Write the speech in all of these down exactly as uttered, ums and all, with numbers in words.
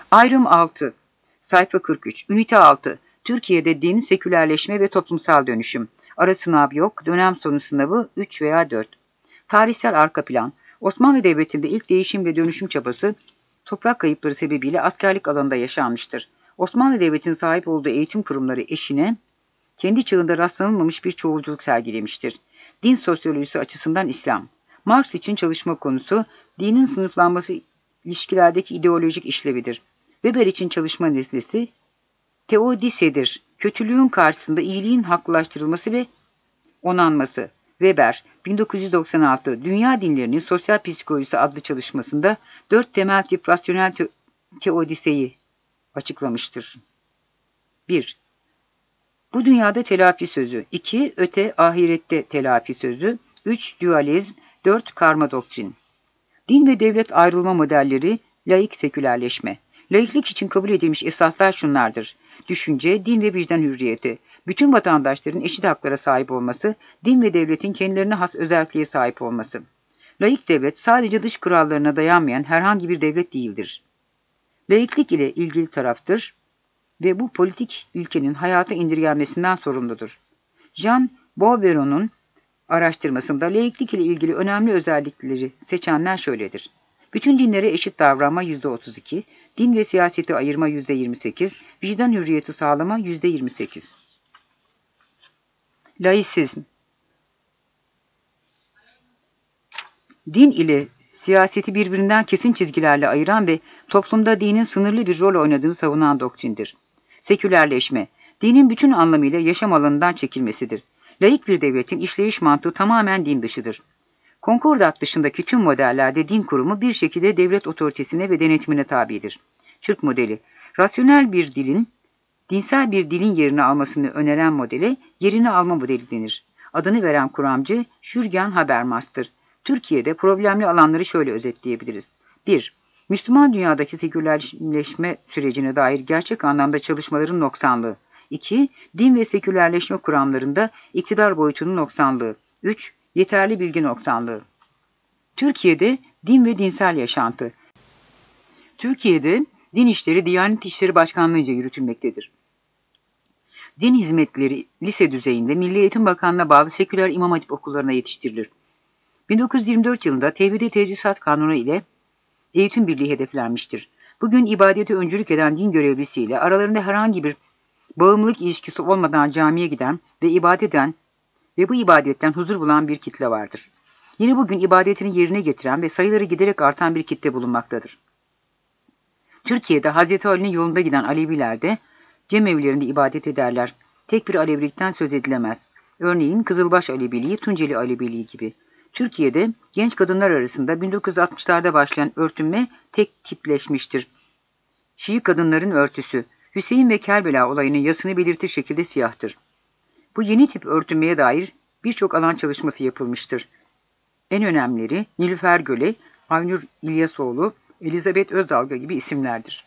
Ayrım altı. Sayfa kırk üç. Ünite altı. Türkiye'de din, sekülerleşme ve toplumsal dönüşüm. Ara sınav yok. Dönem sonu sınavı üç veya dört. Tarihsel arka plan. Osmanlı Devleti'nde ilk değişim ve dönüşüm çabası toprak kayıpları sebebiyle askerlik alanında yaşanmıştır. Osmanlı Devleti'nin sahip olduğu eğitim kurumları eşine kendi çağında rastlanılmamış bir çoğulculuk sergilemiştir. Din sosyolojisi açısından İslam. Marx için çalışma konusu dinin sınıflanması ilişkilerdeki ideolojik işlevidir. Weber için çalışma nesnesi teodisedir. Kötülüğün karşısında iyiliğin haklılaştırılması ve onanması. Weber, bin dokuz yüz doksan altı Dünya Dinlerinin Sosyal Psikolojisi adlı çalışmasında dört temel tip rasyonel te teodiseyi açıklamıştır. bir. Bu dünyada telafi sözü. iki. Öte ahirette telafi sözü. üç. Dualizm. dört. Karma doktrin. Din ve devlet ayrılma modelleri, laik sekülerleşme. Laiklik için kabul edilmiş esaslar şunlardır. Düşünce, din ve vicdan hürriyeti. Bütün vatandaşların eşit haklara sahip olması, din ve devletin kendilerine has özelliğe sahip olması. Laik devlet sadece dış kurallarına dayanmayan herhangi bir devlet değildir. Laiklik ile ilgili taraftır ve bu politik ilkenin hayata indirgenmesinden sorumludur. Jean Bouveron'un araştırmasında laiklik ile ilgili önemli özellikleri seçenler şöyledir. Bütün dinlere eşit davranma yüzde otuz iki, din ve siyaseti ayırma yüzde yirmi sekiz, vicdan hürriyeti sağlama yüzde yirmi sekiz. Laisizm. Din ile siyaseti birbirinden kesin çizgilerle ayıran ve toplumda dinin sınırlı bir rol oynadığını savunan doktrindir. Sekülerleşme, dinin bütün anlamıyla yaşam alanından çekilmesidir. Laik bir devletin işleyiş mantığı tamamen din dışıdır. Konkordat dışındaki tüm modellerde din kurumu bir şekilde devlet otoritesine ve denetimine tabidir. Türk modeli, rasyonel bir dilin, dinsel bir dilin yerini almasını öneren modele yerini alma modeli denir. Adını veren kuramcı Jürgen Habermas'tır. Türkiye'de problemli alanları şöyle özetleyebiliriz. bir. Müslüman dünyadaki sekülerleşme sürecine dair gerçek anlamda çalışmaların noksanlığı. iki. Din ve sekülerleşme kuramlarında iktidar boyutunun noksanlığı. üç. Yeterli bilgi noksanlığı. Türkiye'de din ve dinsel yaşantı. Türkiye'de din işleri Diyanet İşleri Başkanlığı'nca yürütülmektedir. Din hizmetleri lise düzeyinde Milli Eğitim Bakanlığı'na bağlı seküler imam hatip okullarına yetiştirilir. bin dokuz yüz yirmi dört yılında Tevhid-i Tedrisat Kanunu ile eğitim birliği hedeflenmiştir. Bugün ibadete öncülük eden din görevlisiyle aralarında herhangi bir bağımlılık ilişkisi olmadan camiye giden ve ibadet eden ve bu ibadetten huzur bulan bir kitle vardır. Yine bugün ibadetini yerine getiren ve sayıları giderek artan bir kitle bulunmaktadır. Türkiye'de Hazreti Ali'nin yolunda giden Aleviler de cemevlerinde ibadet ederler. Tek bir Alevilikten söz edilemez. Örneğin Kızılbaş Aleviliği, Tunceli Aleviliği gibi. Türkiye'de genç kadınlar arasında bin dokuz yüz altmışlarda başlayan örtünme tek tipleşmiştir. Şii kadınların örtüsü, Hüseyin ve Kerbela olayının yasını belirtir şekilde siyahtır. Bu yeni tip örtünmeye dair birçok alan çalışması yapılmıştır. En önemlileri Nilüfer Göle, Aynur İlyasoğlu, Elizabeth Özdalga gibi isimlerdir.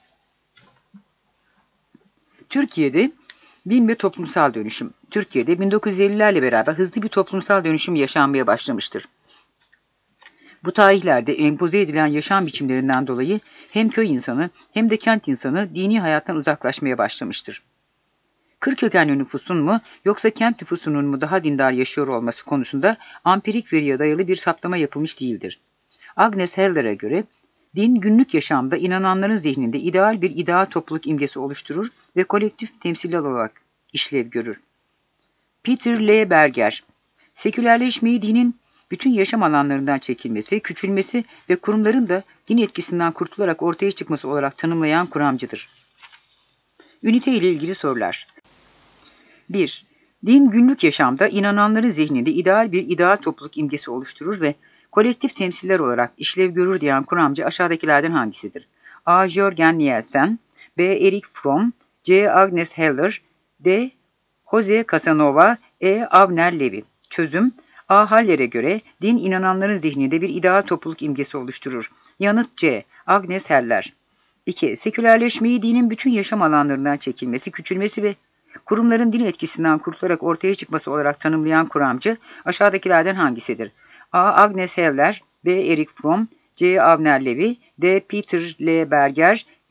Türkiye'de din ve toplumsal dönüşüm. Türkiye'de bin dokuz yüz ellilerle beraber hızlı bir toplumsal dönüşüm yaşanmaya başlamıştır. Bu tarihlerde empoze edilen yaşam biçimlerinden dolayı hem köy insanı hem de kent insanı dini hayattan uzaklaşmaya başlamıştır. Kır kökenli nüfusun mu yoksa kent nüfusunun mu daha dindar yaşıyor olması konusunda ampirik veriye dayalı bir saptama yapılmış değildir. Agnes Heller'e göre din günlük yaşamda inananların zihninde ideal bir ideal topluluk imgesi oluşturur ve kolektif temsiller olarak işlev görür. Peter L. Berger, sekülerleşmeyi dinin bütün yaşam alanlarından çekilmesi, küçülmesi ve kurumların da din etkisinden kurtularak ortaya çıkması olarak tanımlayan kuramcıdır. Ünite ile ilgili sorular. bir. Din günlük yaşamda inananların zihninde ideal bir ideal topluluk imgesi oluşturur ve kolektif temsiller olarak işlev görür diyen kuramcı aşağıdakilerden hangisidir? A. Jürgen Nielsen, B. Erich Fromm, C. Agnes Heller, D. Jose Casanova, E. Avner Levi. Çözüm: A. Haller'e göre din inananların zihninde bir ideal topluluk imgesi oluşturur. Yanıt C. Agnes Heller. iki. Sekülerleşmeyi dinin bütün yaşam alanlarından çekilmesi, küçülmesi ve kurumların din etkisinden kurtularak ortaya çıkması olarak tanımlayan kuramcı aşağıdakilerden hangisidir? A. Agnes Heller, B. Erich Fromm, C. Avner Levi, D. Peter L. Berger,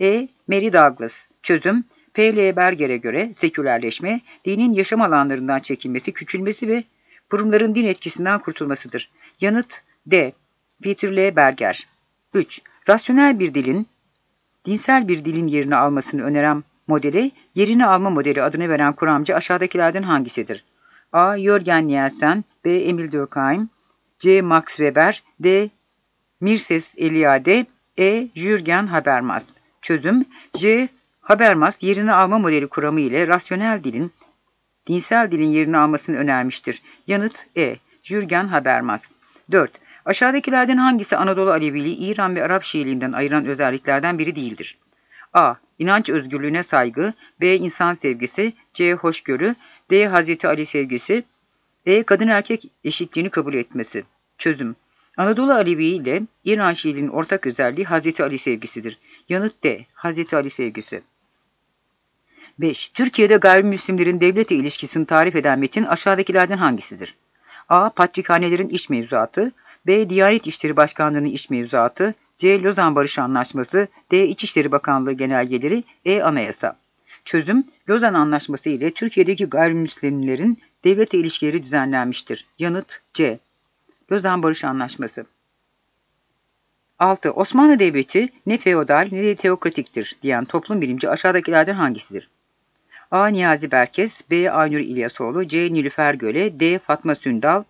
E. Mary Douglas. Çözüm: P L Berger'e göre sekülerleşme, dinin yaşam alanlarından çekilmesi, küçülmesi ve kurumların din etkisinden kurtulmasıdır. Yanıt D. Peter L. Berger. üç. Rasyonel bir dilin, dinsel bir dilin yerini almasını öneren modele, yerini alma modeli adını veren kuramcı aşağıdakilerden hangisidir? A. Jürgen Nielsen, B. Emil Durkheim, C. Max Weber, D. Mircea Eliade, E. Jürgen Habermas. Çözüm: C. Habermas, yerini alma modeli kuramı ile rasyonel dilin, dinsel dilin yerini almasını önermiştir. Yanıt E. Jürgen Habermas. dört. Aşağıdakilerden hangisi Anadolu Aleviliği, İran ve Arap Şiiliğinden ayıran özelliklerden biri değildir? A. İnanç özgürlüğüne saygı, B. İnsan sevgisi, C. Hoşgörü, D. Hazreti Ali sevgisi, E. Kadın erkek eşitliğini kabul etmesi. Çözüm: Anadolu Alevi ile İran Şiiliğinin ortak özelliği Hazreti Ali sevgisidir. Yanıt D. Hazreti Ali sevgisi. beş. Türkiye'de gayrimüslimlerin devletle ilişkisini tarif eden metin aşağıdakilerden hangisidir? A. Patrikhanelerin iş mevzuatı, B. Diyanet İşleri Başkanlığı'nın iş mevzuatı, C. Lozan Barış Anlaşması, D. İçişleri Bakanlığı genelgeleri, E. Anayasa. Çözüm: Lozan Anlaşması ile Türkiye'deki gayrimüslimlerin devletle ilişkileri düzenlenmiştir. Yanıt C. Lozan Barış Anlaşması. altı. Osmanlı Devleti ne feodal ne de teokratiktir diyen toplum bilimci aşağıdakilerden hangisidir? A. Niyazi Berkes, B. Aynur İlyasoğlu, C. Nilüfer Göle, D. Fatma Sündal,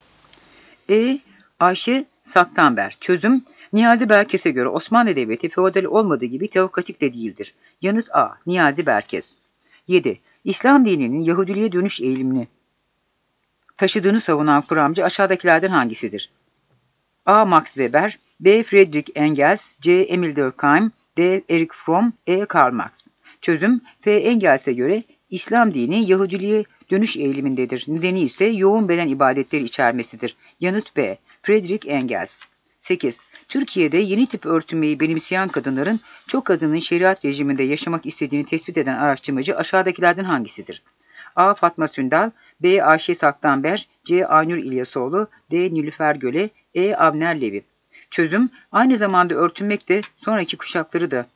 E. Ayşe Saktanber. Çözüm: Niyazi Berkes'e göre Osmanlı Devleti feodal olmadığı gibi teokratik de değildir. Yanıt A. Niyazi Berkes. yedi. İslam dininin Yahudiliğe dönüş eğilimini taşıdığını savunan kuramcı aşağıdakilerden hangisidir? A. Max Weber, B. Friedrich Engels, C. Emil Durkheim, D. Erich Fromm, E. Karl Marx. Çözüm: F. Engels'e göre İslam dini Yahudiliğe dönüş eğilimindedir. Nedeni ise yoğun beden ibadetleri içermesidir. Yanıt B. Friedrich Engels. sekiz. Türkiye'de yeni tip örtünmeyi benimseyen kadınların çok kadının şeriat rejiminde yaşamak istediğini tespit eden araştırmacı aşağıdakilerden hangisidir? A. Fatma Sündal, B. Ayşe Saktanber, C. Aynur İlyasoğlu, D. Nilüfer Göle, E. Avner Levi. Çözüm: Aynı zamanda örtünmek de sonraki kuşakları da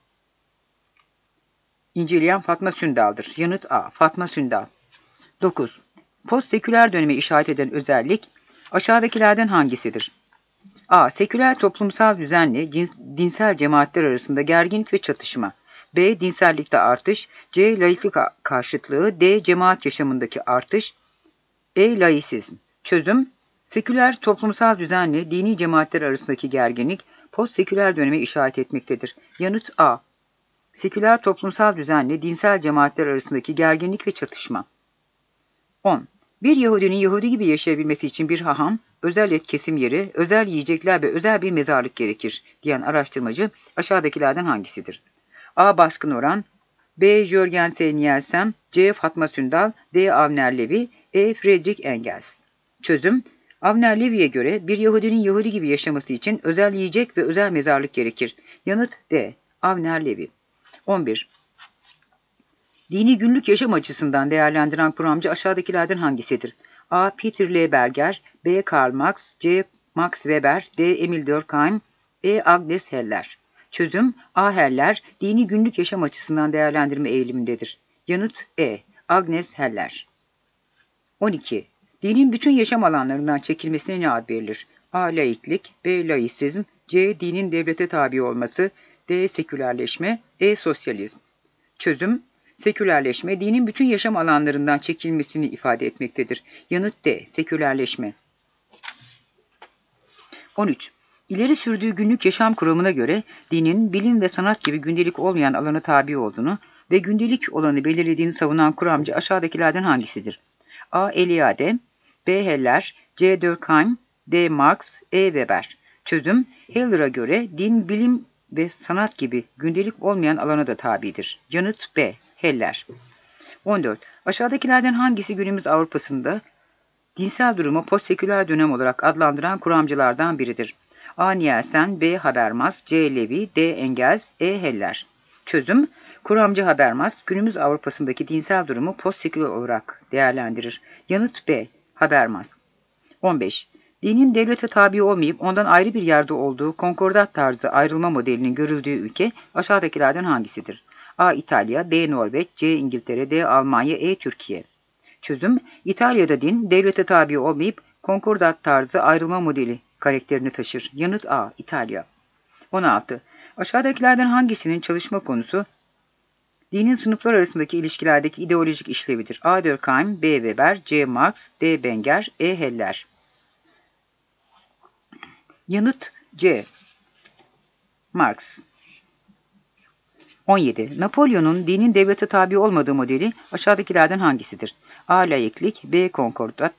inceleyen Fatma Sündal'dır. Yanıt A. Fatma Sündal. dokuz. Postseküler döneme işaret eden özellik aşağıdakilerden hangisidir? A. Seküler toplumsal düzenle cins, dinsel cemaatler arasında gerginlik ve çatışma. B. Dinsellikte artış. C. Laiklik karşıtlığı. D. Cemaat yaşamındaki artış. E. Laisizm. Çözüm: Seküler toplumsal düzenle dini cemaatler arasındaki gerginlik postseküler döneme işaret etmektedir. Yanıt A. Seküler toplumsal düzenle dinsel cemaatler arasındaki gerginlik ve çatışma. on. Bir Yahudinin Yahudi gibi yaşayabilmesi için bir haham, özel et kesim yeri, özel yiyecekler ve özel bir mezarlık gerekir diyen araştırmacı aşağıdakilerden hangisidir? A. Baskın Oran, B. Jürgen Nielsen, C. Fatma Sündal, D. Avner Levi, E. Friedrich Engels. Çözüm: Avner Levi'ye göre bir Yahudinin Yahudi gibi yaşaması için özel yiyecek ve özel mezarlık gerekir. Yanıt D. Avner Levi. on bir. Dini günlük yaşam açısından değerlendiren kuramcı aşağıdakilerden hangisidir? A. Peter L. Berger, B. Karl Marx, C. Max Weber, D. Emil Durkheim, E. Agnes Heller. Çözüm: A. Heller, dini günlük yaşam açısından değerlendirme eğilimindedir. Yanıt E. Agnes Heller. on iki. Dinin bütün yaşam alanlarından çekilmesine ne ad verilir? A. Laiklik, B. Laisizm, C. Dinin devlete tabi olması, D. Sekülerleşme, E. Sosyalizm. Çözüm: Sekülerleşme, dinin bütün yaşam alanlarından çekilmesini ifade etmektedir. Yanıt D. Sekülerleşme. on üç. İleri sürdüğü günlük yaşam kuramına göre dinin bilim ve sanat gibi gündelik olmayan alana tabi olduğunu ve gündelik olanı belirlediğini savunan kuramcı aşağıdakilerden hangisidir? A. Eliade, B. Heller, C. Durkheim, D. Marx, E. Weber. Çözüm: Heller'a göre din, bilim ve sanat gibi gündelik olmayan alana da tabidir. Yanıt B. Heller. on dört. Aşağıdakilerden hangisi günümüz Avrupa'sında dinsel durumu postseküler dönem olarak adlandıran kuramcılardan biridir? A. Nielsen, B. Habermas, C. Levi, D. Engels, E. Heller. Çözüm: Kuramcı Habermas, günümüz Avrupa'sındaki dinsel durumu postseküler olarak değerlendirir. Yanıt B. Habermas. on beş. Dinin devlete tabi olmayıp ondan ayrı bir yerde olduğu konkordat tarzı ayrılma modelinin görüldüğü ülke aşağıdakilerden hangisidir? A. İtalya, B. Norveç, C. İngiltere, D. Almanya, E. Türkiye. Çözüm: İtalya'da din devlete tabi olmayıp konkordat tarzı ayrılma modeli karakterini taşır. Yanıt A. İtalya. on altı. Aşağıdakilerden hangisinin çalışma konusu dinin sınıflar arasındaki ilişkilerdeki ideolojik işlevidir? A. Durkheim, B. Weber, C. Marx, D. Benger, E. Heller. Yanıt C. Marx. on yedi. Napolyon'un dinin devlete tabi olmadığı modeli aşağıdakilerden hangisidir? A. Laiklik, B. Konkordat,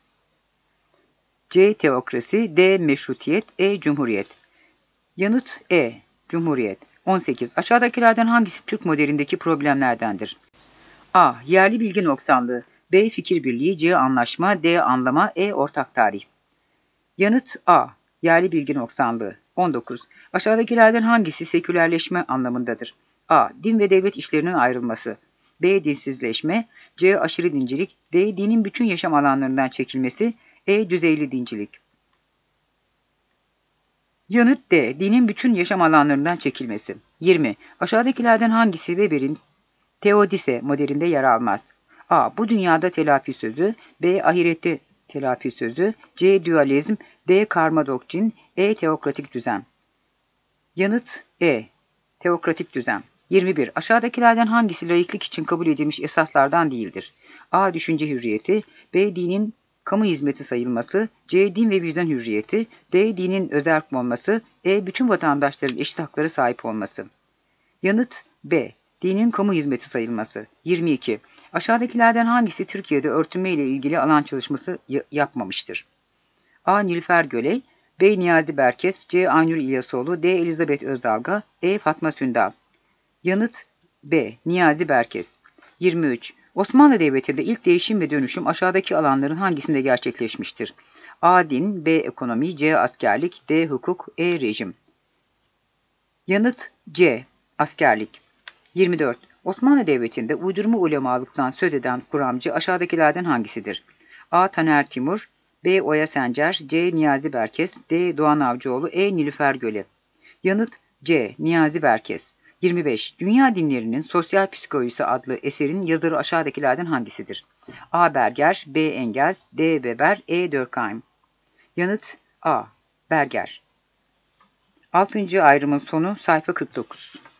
C. Teokrasi, D. Meşrutiyet, E. Cumhuriyet. Yanıt E. Cumhuriyet. on sekiz. Aşağıdakilerden hangisi Türk modelindeki problemlerdendir? A. Yerli bilgi noksanlığı, B. Fikir birliği, C. Anlaşma, D. Anlama, E. Ortak tarih. Yanıt A. Yerli bilgi noksanlığı. on dokuz. Aşağıdakilerden hangisi sekülerleşme anlamındadır? A. Din ve devlet işlerinin ayrılması, B. Dinsizleşme, C. Aşırı dincilik, D. Dinin bütün yaşam alanlarından çekilmesi, E. Düzeyli dincilik. Yanıt D. Dinin bütün yaşam alanlarından çekilmesi. yirmi. Aşağıdakilerden hangisi Weber'in Teodise modelinde yer almaz? A. Bu dünyada telafi sözü, B. Ahirette telafi sözü, C. Dualizm, D. Karma doktrin, E. Teokratik düzen. Yanıt E. Teokratik düzen. yirmi bir. Aşağıdakilerden hangisi laiklik için kabul edilmiş esaslardan değildir? A. Düşünce hürriyeti, B. Dinin kamu hizmeti sayılması, C. Din ve vicdan hürriyeti, D. Dinin özerk olması, E. Bütün vatandaşların eşit haklara sahip olması. Yanıt B. Dinin kamu hizmeti sayılması. yirmi iki. Aşağıdakilerden hangisi Türkiye'de örtünme ile ilgili alan çalışması yapmamıştır? A. Nilüfer Göley, B. Niyazi Berkes, C. Aynur İlyasoğlu, D. Elizabeth Özdalga, E. Fatma Sündal. Yanıt B. Niyazi Berkes. yirmi üç. Osmanlı Devleti'nde ilk değişim ve dönüşüm aşağıdaki alanların hangisinde gerçekleşmiştir? A. Din, B. Ekonomi, C. Askerlik, D. Hukuk, E. Rejim. Yanıt C. Askerlik. yirmi dört. Osmanlı Devleti'nde uydurma ulemalıktan söz eden kuramcı aşağıdakilerden hangisidir? A. Taner Timur, B. Oya Sencer, C. Niyazi Berkes, D. Doğan Avcıoğlu, E. Nilüfer Göley. Yanıt C. Niyazi Berkes. yirmi beş. Dünya Dinlerinin Sosyal Psikolojisi adlı eserin yazarı aşağıdakilerden hangisidir? A. Berger, B. Engels, D. Weber, E. Durkheim. Yanıt A. Berger. altıncı ayrımın sonu sayfa kırk dokuz.